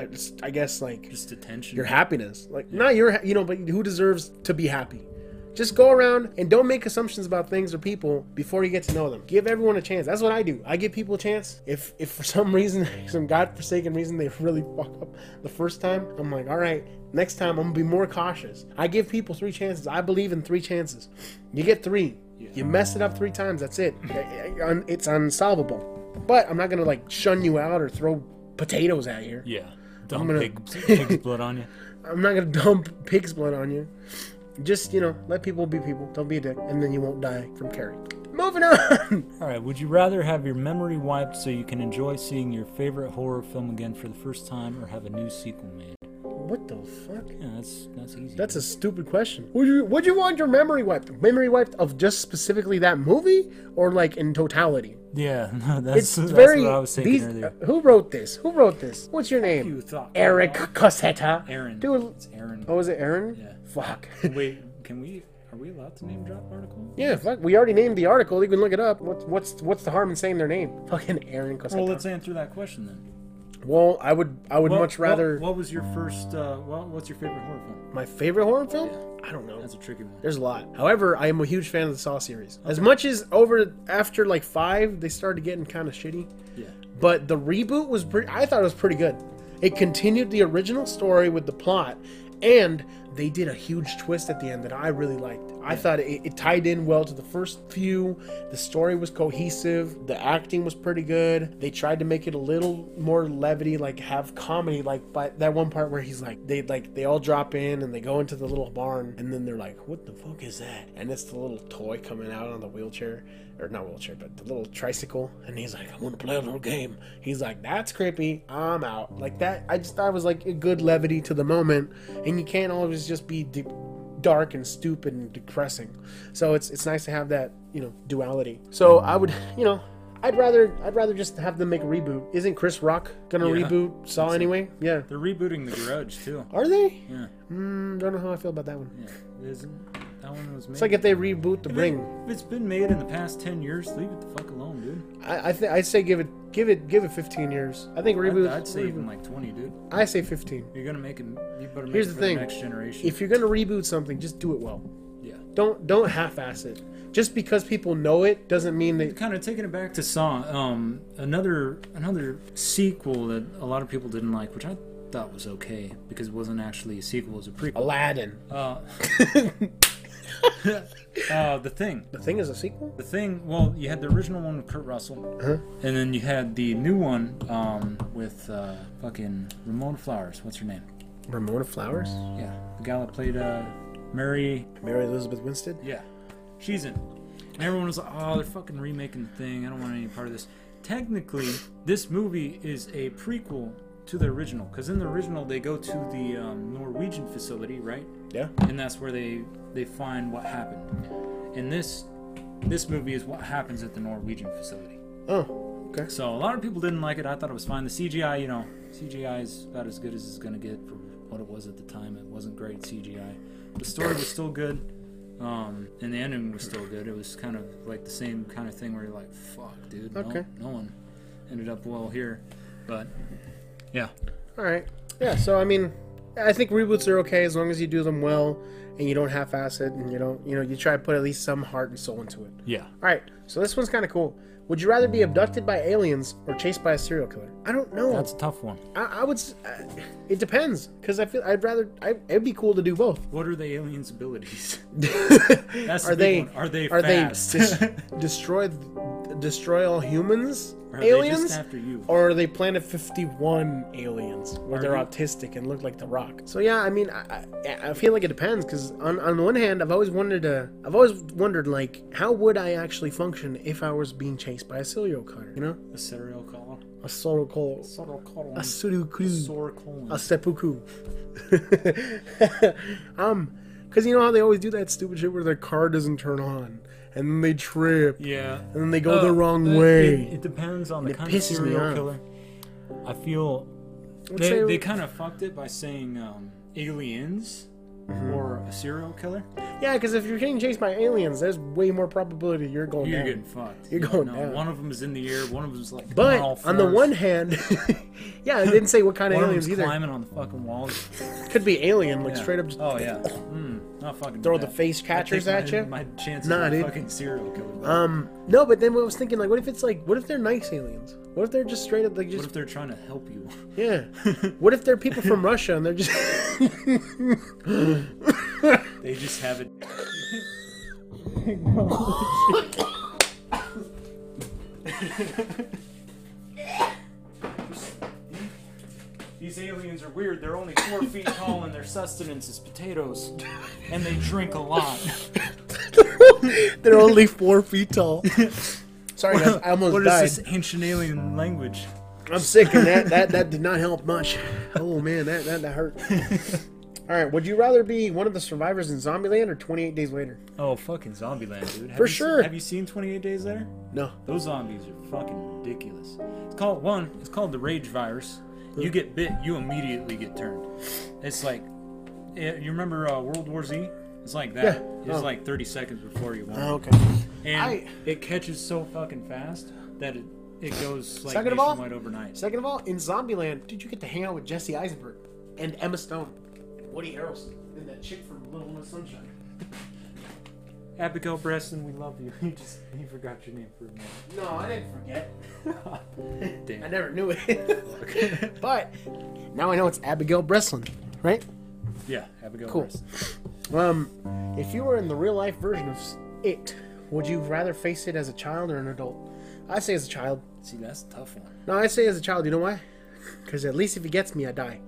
I guess, like, Just attention. your happiness. Like, not your, but who deserves to be happy. Just go around and don't make assumptions about things or people before you get to know them. Give everyone a chance. That's what I do. I give people a chance. If for some reason, some godforsaken reason, they really fuck up the first time, I'm like, all right, next time I'm gonna be more cautious. I give people 3 chances. I believe in 3 chances. You get 3. You mess it up 3 times, that's it. It's unsolvable. But I'm not gonna, like, shun you out or throw potatoes at you. Yeah. Dump gonna- pig's blood on you. I'm not gonna dump pig's blood on you. Just, let people be people. Don't be a dick. And then you won't die from Carrie. Moving on! Alright, would you rather have your memory wiped so you can enjoy seeing your favorite horror film again for the first time, or have a new sequel made? What the fuck? Yeah, that's easy. That's a stupid question. Would you want your memory wiped? Memory wiped of just specifically that movie? Or, like, in totality? Yeah, no, that's It's very... what I was thinking earlier. Who wrote this? What's your name? You thought Eric Cossetta. Aaron. Dude. It's Aaron. Oh, is it Aaron? Yeah. Fuck. Wait, are we allowed to name drop article? Yeah, fuck. We already named the article. You can look it up. What's the harm in saying their name? Fucking Aaron Cossetta. Well, let's answer that question then. Well, I would much rather... What was your first, what's your favorite horror film? My favorite horror film? I don't know. That's a tricky one. There's a lot. However, I am a huge fan of the Saw series. As much as after like 5, they started getting kind of shitty. Yeah. But the reboot was I thought it was pretty good. It continued the original story with the plot, and they did a huge twist at the end that I really liked. I thought it tied in well to the first few. The story was cohesive. The acting was pretty good. They tried to make it a little more levity, like have comedy, like by that one part where he's like, they all drop in and they go into the little barn, and then they're like, what the fuck is that? And it's the little toy coming out on the wheelchair, or not wheelchair, but the little tricycle, and he's like, I want to play a little game. He's like, that's creepy. I'm out. Like that, I just thought it was like a good levity to the moment, and you can't always just be dark and stupid and depressing. So it's nice to have that, duality. So I would, I'd rather just have them make a reboot. Isn't Chris Rock gonna reboot Saw anyway? Yeah. They're rebooting The Grudge too. Are they? Yeah. Don't know how I feel about that one. Yeah. That one was made. It's like if they reboot The Ring. If it's been made in the past 10 years, leave it the fuck alone, dude. I'd say give it 15 years. I think reboot. I'd say even like 20, dude. I say 15. You're gonna make it. You better make Here's it the for thing. the next generation. If you're gonna reboot something, just do it well. Yeah. Don't half-ass it. Just because people know it doesn't mean that. Kind of taking it back to Saw, another sequel that a lot of people didn't like, which I thought was okay because it wasn't actually a sequel, it was a prequel. Aladdin. The Thing. The Thing is a sequel? The Thing, well, you had the original one with Kurt Russell, and then you had the new one with fucking Ramona Flowers. What's her name? Ramona Flowers? Yeah, the gal that played Mary Elizabeth Winstead? Yeah, she's in. And everyone was like, oh, they're fucking remaking the Thing. I don't want any part of this. Technically, this movie is a prequel to the original, because in the original they go to the Norwegian facility, right? Yeah. And that's where they find what happened. And this movie is what happens at the Norwegian facility. Oh, okay. So a lot of people didn't like it. I thought it was fine. The CGI, CGI is about as good as it's gonna get for what it was at the time. It wasn't great CGI. The story was still good, and the ending was still good. It was kind of like the same kind of thing where you're like, fuck, dude, Okay. no one ended up well here. But yeah. All right. Yeah, so I mean, I think reboots are okay as long as you do them well and you don't half-ass it and you don't, you try to put at least some heart and soul into it. Yeah. All right, so this one's kind of cool. Would you rather be abducted by aliens or chased by a serial killer? I don't know. That's a tough one. I would. It depends, because I feel it'd be cool to do both. What are the aliens' abilities? That's the big one. Are they fast? Destroy all humans? Or are aliens? they just after you? Or are they Planet 51 aliens where they're autistic and look like The Rock? So yeah, I mean, I feel like it depends, because on one hand, I've always wondered like, how would I actually function if I was being chased by a serial killer? A serial killer. A serial killer. A sudoku. A seppuku. Because you know how they always do that stupid shit where their car doesn't turn on, and then they trip. Yeah. And then they go the wrong way. It depends on the It kind of pisses me serial off. killer. I feel they kind of fucked it by saying aliens or a serial killer. Yeah, because if you're getting chased by aliens, there's way more probability you're going You're down. getting fucked. You're going down. One of them is in the air. One of them's like. But all on the fours. one hand, yeah, it didn't say what kind of One of aliens them's either. climbing on the fucking walls. Could be alien, like Yeah. straight up. Just Oh yeah. Not fucking. throw do the that. face catchers I at take you. My chances Nah, with dude. fucking serial killers. No, but then I was thinking, like, what if they're nice aliens? What if they're just straight up like What just if they're trying to help you? yeah? What if they're people from Russia and they're just They just have it. These aliens are weird. They're only 4 feet tall and their sustenance is potatoes. And they drink a lot. they're only 4 feet tall? Sorry guys, I almost What died. is this ancient alien language? I'm sick, and that did not help much. Oh man, that hurt. All right, would you rather be one of the survivors in Zombieland or 28 Days Later? Oh, fucking Zombieland, dude. For sure. Have you seen 28 Days Later? No. Those zombies are fucking ridiculous. It's called the rage virus. You get bit, you immediately get turned. It's like, you remember World War Z? It's like that. Yeah. It's like 30 seconds before you want. Oh, okay. And it catches so fucking fast that it goes like Second of all- nationwide overnight. Second of all, in Zombieland, did you get to hang out with Jesse Eisenberg and Emma Stone and Woody Harrelson and that chick from Little Miss Sunshine? Abigail Breslin, we love you. You forgot your name for a minute. No, I didn't forget. Damn. I never knew it. But now I know it's Abigail Breslin, right? Yeah, Abigail Cool. Breslin. If you were in the real life version of it, would you rather face it as a child or an adult? I say as a child. See, that's a tough one. No, I say as a child. You know why? Because at least if he gets me, I die.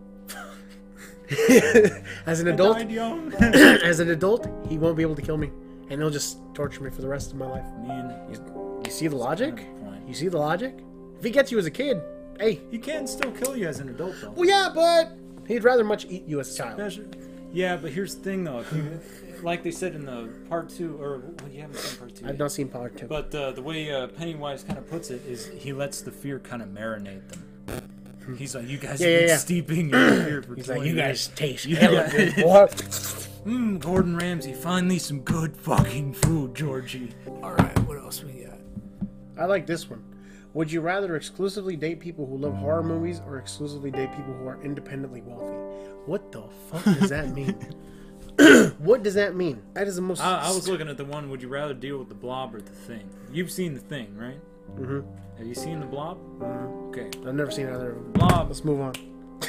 As an adult, I died young. as an adult, he won't be able to kill me, and he'll just torture me for the rest of my life. Man, You see the logic? kind of fine. You see the logic? If he gets you as a kid, hey, He can still kill you as an adult, though. well, yeah, but he'd rather much eat you as a child. Yeah, but here's the thing, though. If you, like they said in the part 2, or well, you haven't seen part 2 I've yet. not seen part 2. But the way Pennywise kind of puts it is he lets the fear kind of marinate them. He's like, you guys have been yeah. steeping your fear for He's 20 like, you years. guys taste You hella guys- good, boy. Gordon Ramsay, finally some good fucking food, Georgie. Alright, what else we got? I like this one. Would you rather exclusively date people who love horror movies or exclusively date people who are independently wealthy? What the fuck does that mean? What does that mean? That is the most. I was looking at the one. Would you rather deal with the Blob or the Thing? You've seen the Thing, right? Mm-hmm. Have you seen the Blob? Okay. I've never seen either of them. Blob. Let's move on.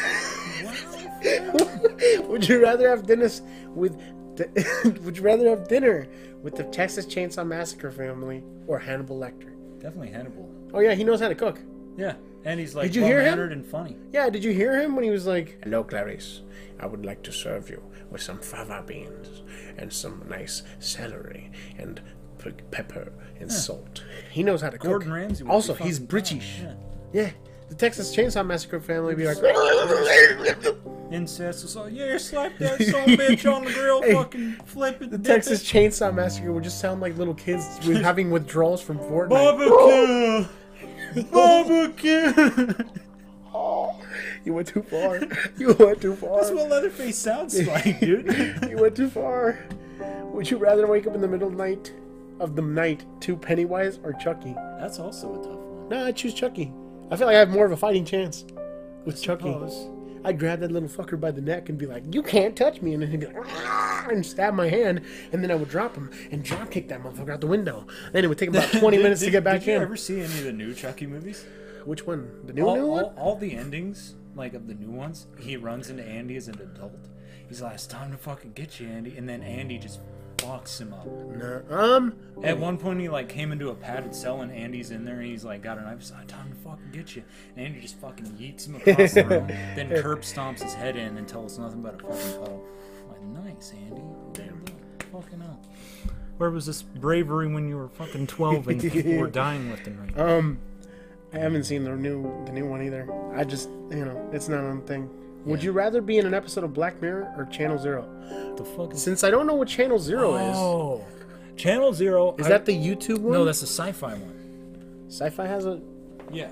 What? Would you rather have dinner with? Would you rather have dinner with the Texas Chainsaw Massacre family or Hannibal Lecter? Definitely Hannibal. Oh yeah, he knows how to cook. Yeah, and he's like Did you hear him? well-mannered and funny. Yeah, did you hear him when he was like, "Hello, Clarice. I would like to serve you with some fava beans and some nice celery and pepper and salt." He knows how to cook. Gordon Ramsay. would Also, be he's fucking British. fine. Yeah, the Texas Chainsaw Massacre family would be like, Yeah. Incest. So yeah, slap that son bitch on the grill. Hey, fucking flip it. the dip Texas it. Chainsaw Massacre would just sound like little kids having withdrawals from Fortnite. Barbecue. Barbecue. You went too far. You went too far. That's what Leatherface sounds like, dude. You went too far. Would you rather wake up in the middle of the night to Pennywise or Chucky? That's also a tough one. No, I'd choose Chucky. I feel like I have more of a fighting chance with Chucky. Suppose. I'd grab that little fucker by the neck and be like, "You can't touch me," and then he'd be like, "Ah," and stab my hand, and then I would drop him and drop kick that motherfucker out the window. Then it would take about 20 minutes to get back Did you in. ever see any of the new Chucky movies? Which one? The new one? All the endings, like of the new ones, he runs into Andy as an adult. He's like, "It's time to fucking get you, Andy," and then Andy just fucks him up. No. At one point, he like came into a padded cell, and Andy's in there, and he's like, got a knife. He's like, "Time to fucking get you," and Andy just fucking yeets him across the room. Then curb stomps his head in until it's nothing but a fucking puddle. I'm like, nice, Andy. Damn, fucking hell. Where was this bravery when you were fucking 12 and people were dying left and right? I haven't seen the new one either. I just, it's not on the thing. Would you rather be in an episode of Black Mirror or Channel Zero? The fuck is... Since I don't know what Channel Zero Oh, Channel Zero. is that the YouTube one? No, that's a sci-fi one. Sci-Fi has a... Yeah.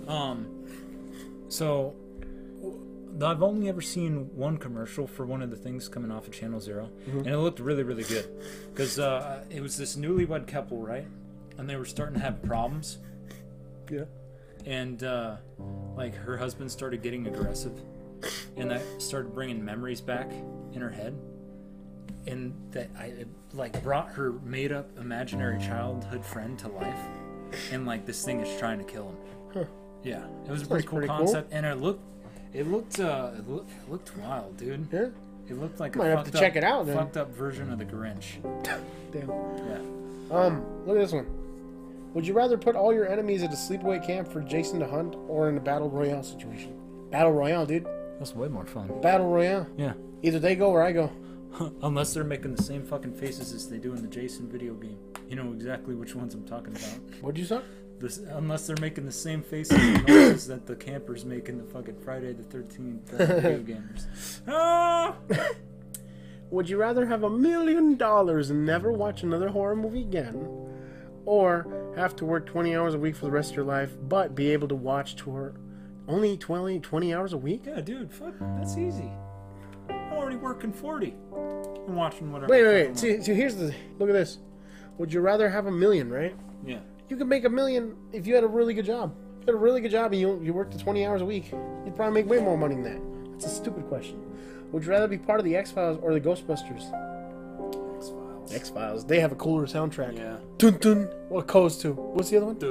So I've only ever seen one commercial for one of the things coming off of Channel Zero, and it looked really, really good. Because it was this newlywed couple, right? And they were starting to have problems. Yeah. And, like, her husband started getting aggressive. And that started bringing memories back in her head. And that it brought her made-up imaginary childhood friend to life. And, like, this thing is trying to kill him. Huh. Yeah. It was a pretty cool concept. And it looked wild, dude. Yeah. It looked like Might a have to check it out, then. fucked up version of the Grinch. Damn. Yeah. Look at this one. Would you rather put all your enemies at a sleepaway camp for Jason to hunt or in a battle royale situation? Battle royale, dude. That's way more fun. Battle royale. Yeah. Either they go or I go. Unless they're making the same fucking faces as they do in the Jason video game. You know exactly which ones I'm talking about. What'd you say? Unless they're making the same faces and noises that the campers make in the fucking Friday the 13th video gamers. Ah! Would you rather have $1 million and never watch another horror movie again, or have to work 20 hours a week for the rest of your life, but be able to watch only 20 hours a week? Yeah, dude, fuck, that's easy. I'm already working 40. I'm watching whatever. Wait. See, here's look at this. Would you rather have $1 million, right? Yeah. You could make $1 million if you had a really good job. If you had a really good job and you worked 20 hours a week, you'd probably make way more money than that. That's a stupid question. Would you rather be part of the X-Files or the Ghostbusters? X-Files. X-Files. They have a cooler soundtrack. Yeah. Dun dun. What Coast to? What's the other one?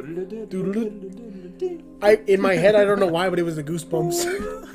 I In my head, I don't know why, but it was the Goosebumps.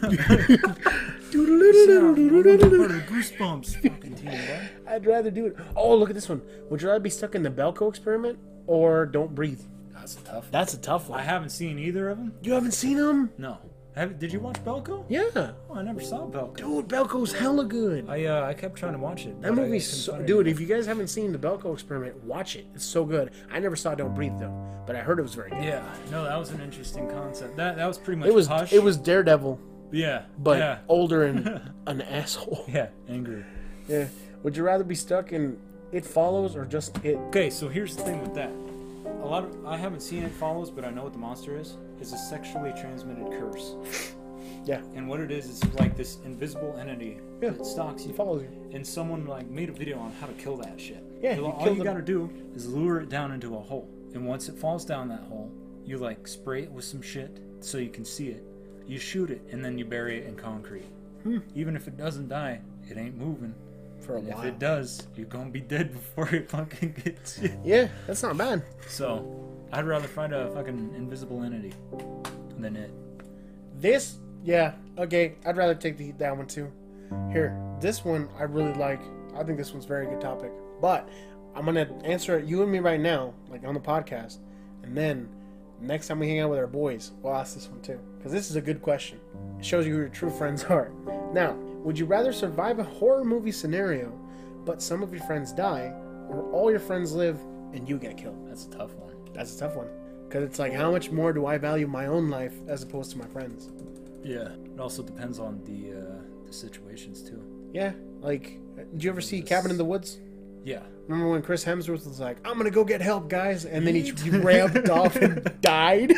Goosebumps fucking team, bud. I'd rather do it. Oh, look at this one. Would you rather be stuck in the Belko experiment or Don't Breathe? That's a tough one. I haven't seen either of them. You haven't seen them? No. Did you watch Belko? Yeah. Oh, I never saw Belko. Dude, Belko's hella good. I kept trying to watch it. That movie's so... Dude, if you guys haven't seen the Belko experiment, watch it. It's so good. I never saw Don't Breathe, though. But I heard it was very good. Yeah. No, that was an interesting concept. That was pretty much Hush. It was Daredevil, Yeah. but yeah. older and an asshole. Yeah, angry. Yeah. Would you rather be stuck in It Follows or just It? Okay, so here's the thing with that. I haven't seen It Follows, but I know what the monster is. It's a sexually transmitted curse. Yeah. And what it is like this invisible entity that stalks you. It follows you. And someone made a video on how to kill that shit. Yeah, All you gotta do is lure it down into a hole. And once it falls down that hole, you spray it with some shit so you can see it. You shoot it, and then you bury it in concrete. Even if it doesn't die, it ain't moving. for a And while. if it does, you're gonna be dead before it fucking gets you. Yeah, that's not bad. So, I'd rather find a fucking invisible entity than it. This, yeah, okay, I'd rather take that one too. Here, this one I really like. I think this one's a very good topic. But I'm gonna answer it, you and me right now, like on the podcast, and then next time we hang out with our boys, we'll ask this one too, because this is a good question. It shows you who your true friends are. Now, would you rather survive a horror movie scenario, but some of your friends die, or all your friends live and you get killed? That's a tough one. That's a tough one, because it's like, how much more do I value my own life as opposed to my friends? Yeah. It also depends on the situations too. Yeah, like, did you ever see Cabin in the Woods? Yeah. Remember when Chris Hemsworth was like, I'm gonna go get help, guys, and then he ramped off and died?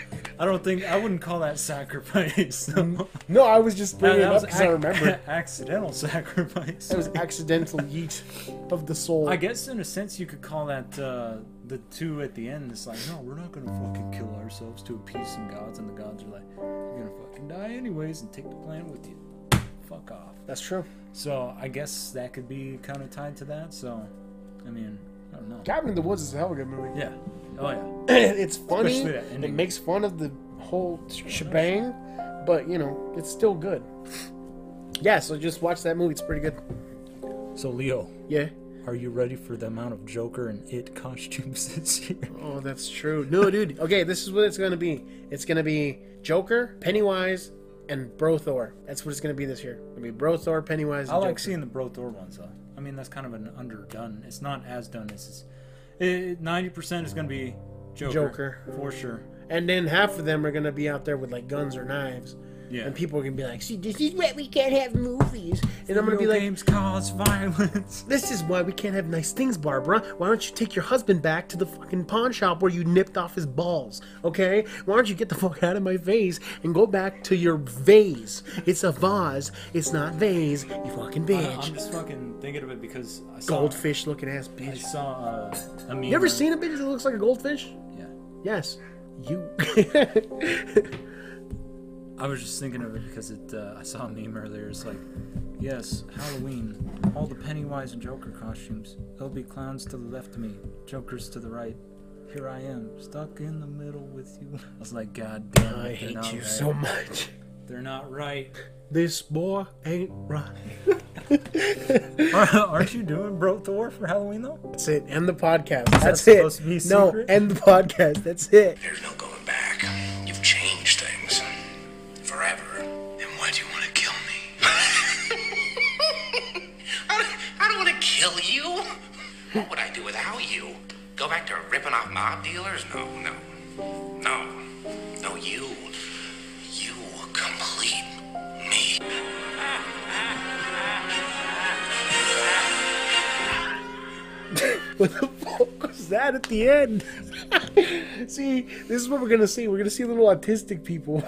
I wouldn't call that sacrifice. No, I was just bringing it That up was because I remember. accidental sacrifice. It was accidental yeet of the soul. I guess in a sense you could call that the two at the end. It's like, no, we're not gonna fucking kill ourselves to appease some gods, and the gods are like, you're gonna fucking die anyways and take the planet with you. Fuck off. That's true. So I guess that could be kind of tied to that. So, I mean, I don't know. Cabin in the Woods is a hell of a good movie. Yeah. Oh yeah. It's funny. Especially that It ending. makes fun of the whole shebang, but, you know, it's still good. Yeah, so just watch that movie. It's pretty good. So Leo, Yeah. are you ready for the amount of Joker and It costumes this year? Oh, that's true. No, dude. Okay, this is what it's going to be. It's going to be Joker, Pennywise, and Bro Thor. That's what it's going to be this year. It's going to be Bro Thor, Pennywise, and I like Joker. seeing the Bro Thor ones though. I mean, that's kind of an underdone. It's not as done as 90% is going to be Joker for sure. And then half of them are going to be out there with, like, guns or knives. Yeah. And people are going to be like, see, this is why we can't have movies. And I'm going to be Video like, games cause violence. this is why we can't have nice things, Barbara. Why don't you take your husband back to the fucking pawn shop where you nipped off his balls, okay? Why don't you get the fuck out of my face and go back to your vase? It's a vase. It's not vase, you fucking bitch. I'm just fucking thinking of it because I saw Goldfish looking ass I bitch. saw a meme. You ever seen a bitch that looks like a goldfish? Yeah. Yes. You. I was just thinking of it because I saw a meme earlier. It's like, yes, Halloween, all the Pennywise and Joker costumes. There'll be clowns to the left of me, Jokers to the right. Here I am, stuck in the middle with you. I was like, God damn it, I they're hate not you right. so much. They're not right. This boy ain't right. Aren't you doing Bro Thor for Halloween though? That's it. End the podcast. that That's it. supposed to be No, secret? end the podcast. That's it. There's no going back. You've changed things. Forever. Then why do you want to kill me? I don't want to kill you. What would I do without you? Go back to ripping off mob dealers? No. No, you complete me. What the fuck was that at the end? See, this is what we're gonna see. We're gonna see little autistic people,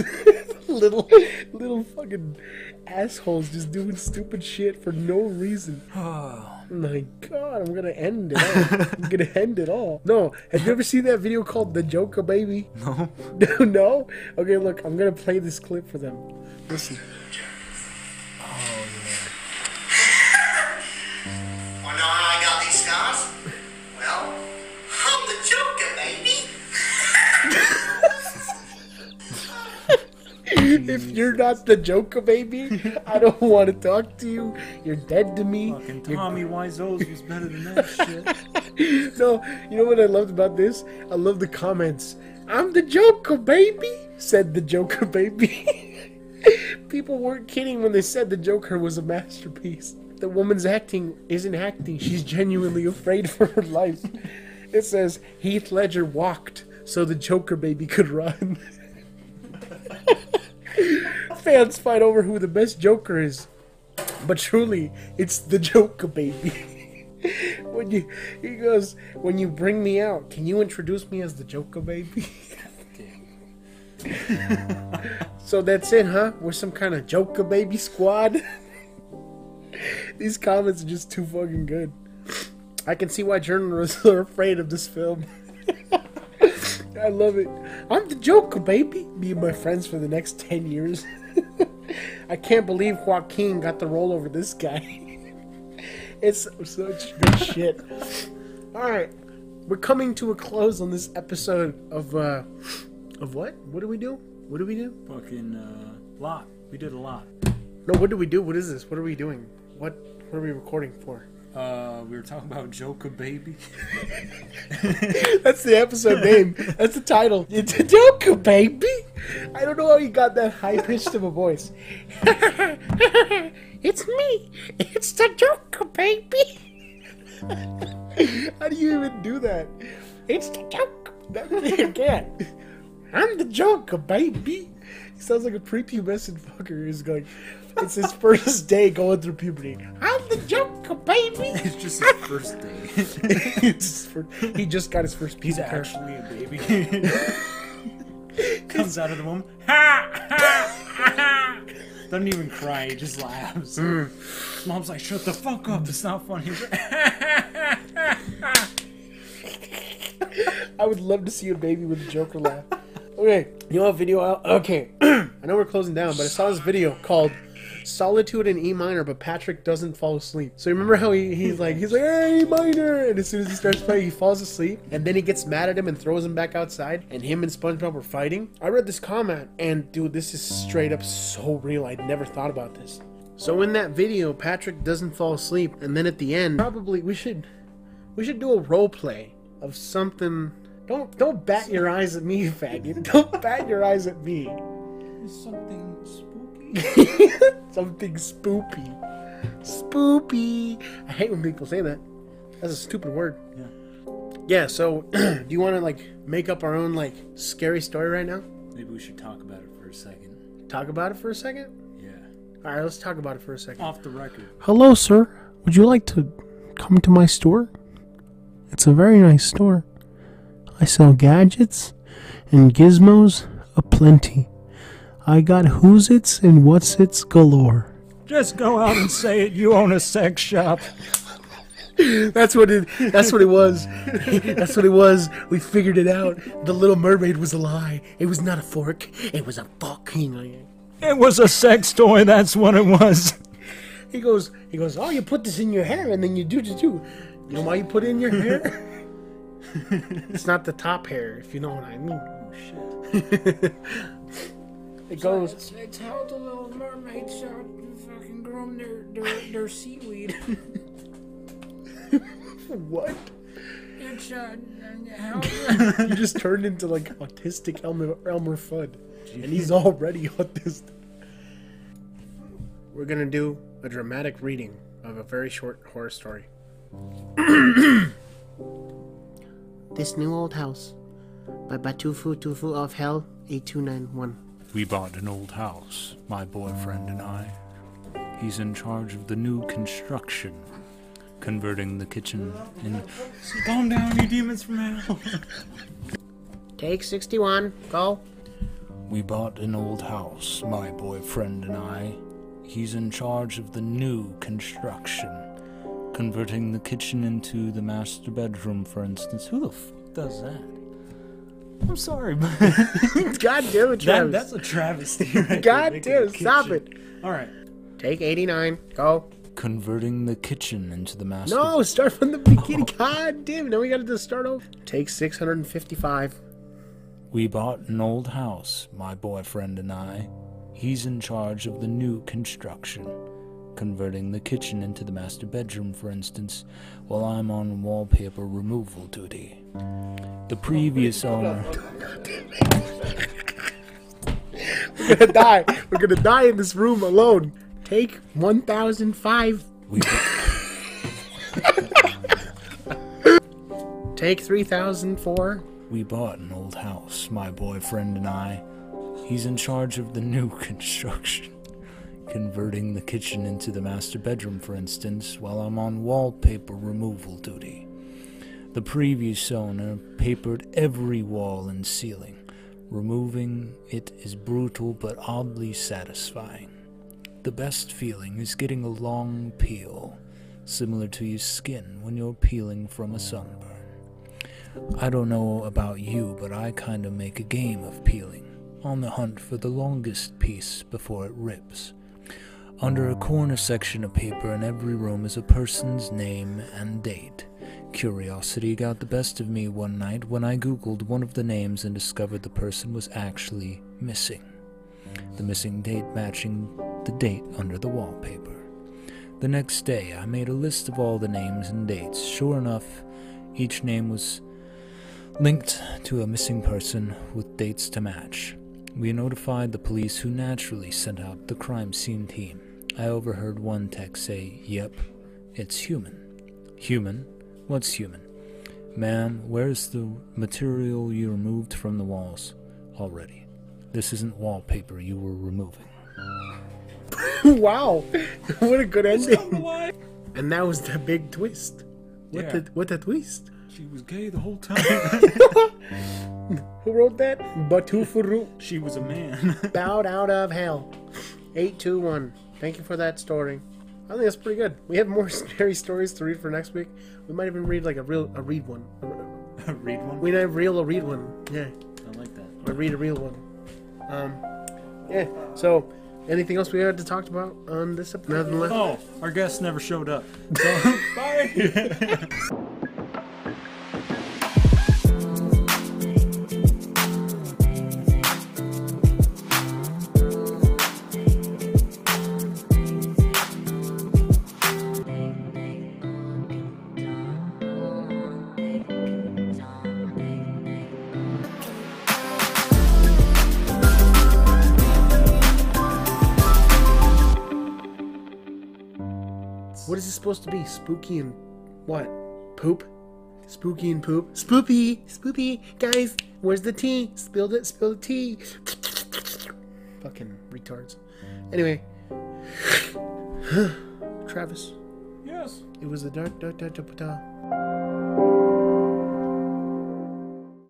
little fucking assholes just doing stupid shit for no reason. Oh my god, I'm gonna end it all. I'm gonna end it all. No, have you ever seen that video called The Joker Baby? No. No? Okay, look, I'm gonna play this clip for them. Listen. Wanna know how I got these scars? Well, I'm the Joker, baby. If you're not the Joker, baby, I don't want to talk to you. You're dead to me. Fucking You're- Tommy Wiseau's was better than that shit. No, you know what I loved about this? I love the comments. I'm the Joker, baby, said the Joker, baby. People weren't kidding when they said the Joker was a masterpiece. The woman's acting isn't acting. She's genuinely afraid for her life. It says, Heath Ledger walked so the Joker baby could run. Fans fight over who the best Joker is. But truly, it's the Joker baby. He goes, when you bring me out, can you introduce me as the Joker baby? So that's it, huh? We're some kind of Joker baby squad. These comments are just too fucking good. I can see why journalists are afraid of this film. I love it. I'm the Joker, baby. Me and my friends for the next 10 years. I can't believe Joaquin got the role over this guy. It's such good shit. All right, we're coming to a close on this episode of what? What do we do? What do we do? Fucking lot. We did a lot. No, what do we do? What is this? What are we doing? What are we recording for? We were talking about Joker Baby. That's the episode name. That's the title. It's a Joker, baby. I don't know how you got that high pitched of a voice. It's me. It's the Joker, baby. How do you even do that? It's the Joker. I can't. I'm the Joker, baby. He sounds like a prepubescent fucker who's going. It's his first day going through puberty. I'm the Joker, baby. It's just his first day. He just got his first piece He's of hair. actually a baby. Comes out of the womb. Ha! Ha! Ha! Doesn't even cry, he just laughs. Mom's like, shut the fuck up, it's not funny. He's like, I would love to see a baby with a Joker laugh. Okay, you know what video? Okay, I know we're closing down, but I saw this video called Solitude in E minor, but Patrick doesn't fall asleep. So you remember how he's like, hey, E minor, and as soon as he starts playing, he falls asleep, and then he gets mad at him and throws him back outside, and him and SpongeBob were fighting. I read this comment, and dude, this is straight up so real. I'd never thought about this. So in that video, Patrick doesn't fall asleep, and then at the end, probably we should do a role play of something. Don't bat your eyes at me, faggot. Don't bat your eyes at me. something spooky. Something spoopy. Spoopy. I hate when people say that. That's a stupid word. Yeah. Yeah, so do you want to like make up our own like scary story right now? Maybe we should talk about it for a second. Talk about it for a second? Yeah. All right, let's talk about it for a second. Off the record. Hello, sir. Would you like to come to my store? It's a very nice store. I sell gadgets and gizmos aplenty. I got who's its and what's its galore. Just go out and say it. You own a sex shop. That's what it was. That's what it was. We figured it out. The Little Mermaid was a lie. It was not a fork. It was a fucking. It was a sex toy. That's what it was. He goes, oh, you put this in your hair and then you do. You know why you put it in your hair? It's not the top hair, if you know what I mean. Oh, shit. It goes. It's how the Little Mermaids fucking groom their seaweed. What? It's how You just turned into like autistic Elmer Fudd. And he's already autistic. We're gonna do a dramatic reading of a very short horror story. This New Old House by Batufu Tufu of Hell 8291. We bought an old house, my boyfriend and I. He's in charge of the new construction, converting the kitchen in... Calm down, you demons from hell. Take 61. Go. We bought an old house, my boyfriend and I. He's in charge of the new construction, converting the kitchen into the master bedroom, for instance. Who the fuck does that? I'm sorry, but... God damn it, Travis. That's a travesty right there, God making damn a it, stop it. kitchen. Alright. Take 89. Go. Converting the kitchen into the master... No, start from the beginning. God damn it. Now we gotta just start over. Take 655. We bought an old house, my boyfriend and I. He's in charge of the new construction, converting the kitchen into the master bedroom, for instance, while I'm on wallpaper removal duty. The previous owner... We're gonna die. We're gonna die in this room alone. Take 1005. Take 3004. We bought an old house, my boyfriend and I. He's in charge of the new construction, converting the kitchen into the master bedroom, for instance, while I'm on wallpaper removal duty. The previous owner papered every wall and ceiling. Removing it is brutal but oddly satisfying. The best feeling is getting a long peel, similar to your skin when you're peeling from a sunburn. I don't know about you, but I kinda make a game of peeling, on the hunt for the longest piece before it rips. Under a corner section of paper in every room is a person's name and date. Curiosity got the best of me one night when I googled one of the names and discovered the person was actually missing. The missing date matching the date under the wallpaper. The next day, I made a list of all the names and dates. Sure enough, each name was linked to a missing person with dates to match. We notified the police, who naturally sent out the crime scene team. I overheard one text say, "Yep, it's human." Human? What's human? "Ma'am, where's the material you removed from the walls already? This isn't wallpaper you were removing." Wow, what a good ending! And that was the big twist. What the twist? She was gay the whole time. Who wrote that? Batufuru. She was a man. Bowed out of hell. 821. Thank you for that story. I think that's pretty good. We have more scary stories to read for next week. We might even read like a read one. Read one? We might read one. Yeah. I like that. Or read a real one. Yeah. So, anything else we had to talk about on this episode? Nothing left? Oh, our guest never showed up. So, bye. What is it supposed to be? Spooky and what? Poop? Spooky and poop? Spoopy! Spoopy! Guys, where's the tea? Spill the tea! Fucking retards. Anyway. Travis. Yes. It was the dark.